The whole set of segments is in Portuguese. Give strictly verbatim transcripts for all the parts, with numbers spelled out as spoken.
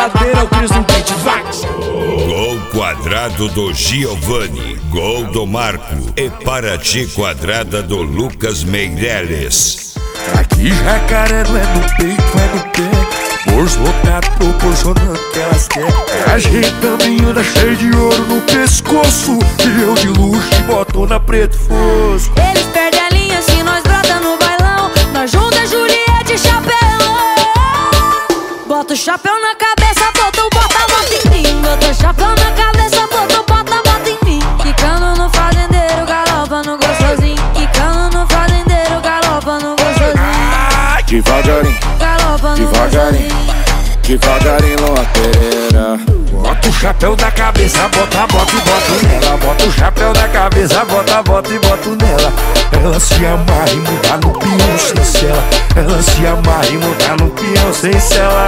brincadeira, o Cris não pente, vai! Gol quadrado do Giovanni, gol do Marco e Paraty quadrada do Lucas Meireles. Aqui Jacaré não é no peito, é no pé, bolso lotado proporcionando o que elas querem. A gente também anda cheio de ouro no pescoço, e eu de luxo e botona preto fosco. Eles perdem a linha se nós brota no bailão, nós junta Juliette e chapéu. Bota o chapéu na cabeça, botou, bota, bota em mim. Bota o chapéu na cabeça, botou, bota, bota em mim. Quicando no fazendeiro, galopa no gostosinho. Quicando no fazendeiro, galopa no gostosinho. Devagarinho, Galopa no devagarinho, gostosinho. devagarinho numa pereira. Bota o chapéu na cabeça, bota, bota e bota nela. Bota o chapéu na cabeça, bota, bota e bota nela. Ela se amarra e muda no peão sem cela. Ela se amarra e muda no peão sem cela.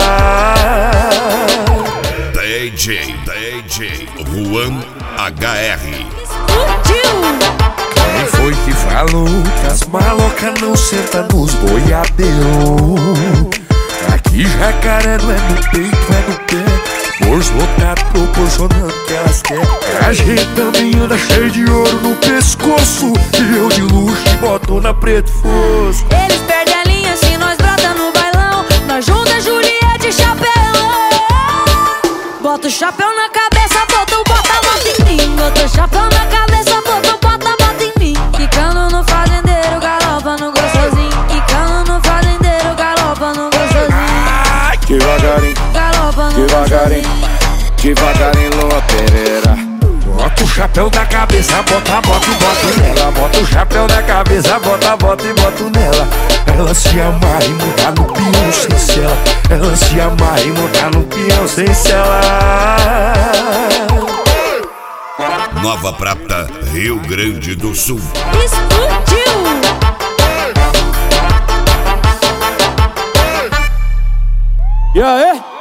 D J, D J Juan H R. Quem foi que falou que as malocas não sentam nos boiadeiros? Aqui Jacaré não é no peito, é no pé, bolso lotado proporcionando o que elas querem. A gente também anda cheio de ouro no pescoço, e eu de luxo e botona preto fosco. Eles perdem a linha se nós brota no bailão, nós junta Juliette e chapéu. Bota o chapéu na cabeça, botou, bota, bota em mim. Bota o chapéu na cabeça, botou, bota, bota em mim. Quicando no fazendeiro, galopa no gostosinho. Quicando no fazendeiro, galopa no gostosinho. Devagarinho, Galopa no devagarinho, gostosinho. devagarinho numa pereira. Bota o chapéu na cabeça, bota, bota e bota nela. Bota o chapéu na cabeça, bota, bota e bota nela. Ela se amarra e muda no peão sem cela. Ela se amarra e muda no peão sem cela. Nova Prata, Rio Grande do Sul. Explodiu! E aí?